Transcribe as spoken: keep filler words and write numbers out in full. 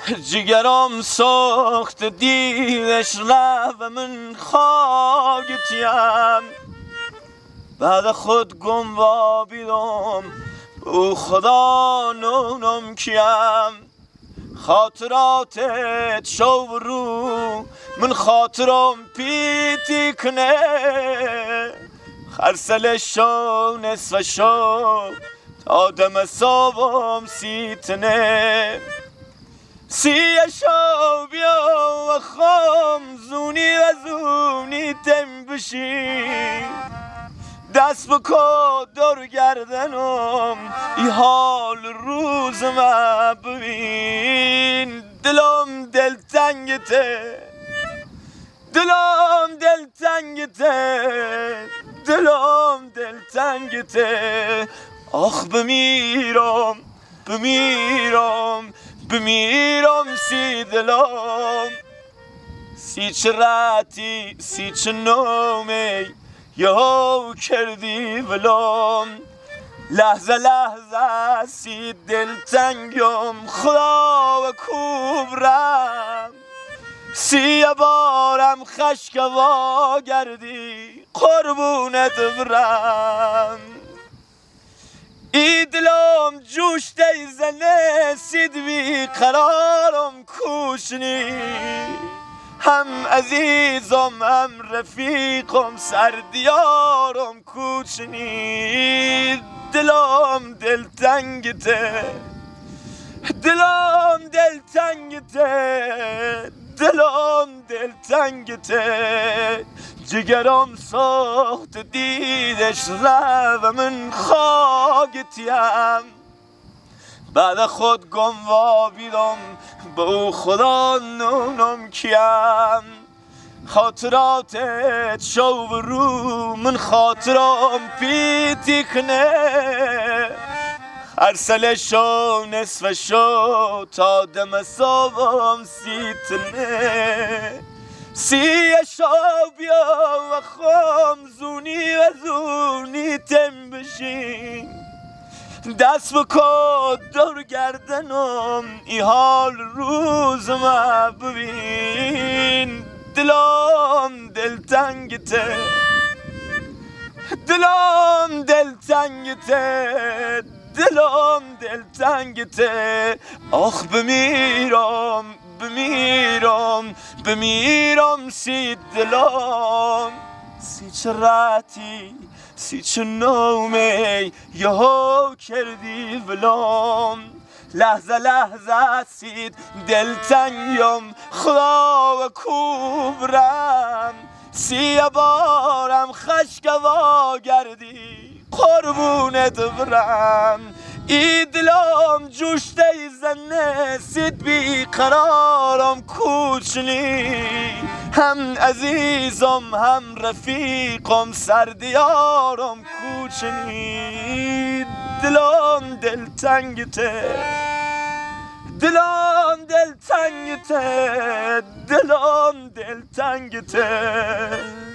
جگرم ساخت دیدش رفت من خاکتیم بعد خود گم و بیدم او خدا نونم کیم خاطراتت شو رو من خاطرم پیتی کنه خرسل شو نصف شو تا دم صابم سیتنه سیه شو بیا و خام زونی و زونی تم بشی دست بکن دور گردنم ای حال روز ما ببین دلم دل تنگته دلم دل تنگته دلم دل تنگته آخ بمیرم بمیرم بمیرم سی دلم سی چه راتی سی چه نومی یهو کردی ولم لحظه لحظه سی دل تنگم خدا و کوبرم سی بارم خشکوا گردی قربونت برم ای دلم جوش دی زنه سید بی قرارم کوشنی هم عزیزم هم رفیقم سردیارم کوچنی دلم دل تنگته دلم دل تنگته دلم دل تنگته جگرم ساخت دیدش رو من خاکتیم بعد خود گم و بیدم به او خدا نونم کیم خاطراتت شو رو من خاطرم پیتی کنه ارسل شو نصف شو تا دم صابم سیتنه سیه شو بیا و خام زونی و زونی تم بشین دست بکن دور گردنم ای حال روز ما ببین دلم دل تنگته دلم دل تنگته دلم دل تنگته آخ بمیرم بمیرم بمیرم سی دلم سی چه راتی سی چه نومی یهو کردی ولم لحظه لحظه سید دل تنگم خدا و کوبرم سی بارم خشکوا گردی قربونت برم ای دلم جوش دی زنه سید بی قرارم کوچنی هم عزیزم هم رفیقم سردیارم کوچنی دلم دل تنگته دلم دل تنگته دلم دل تنگته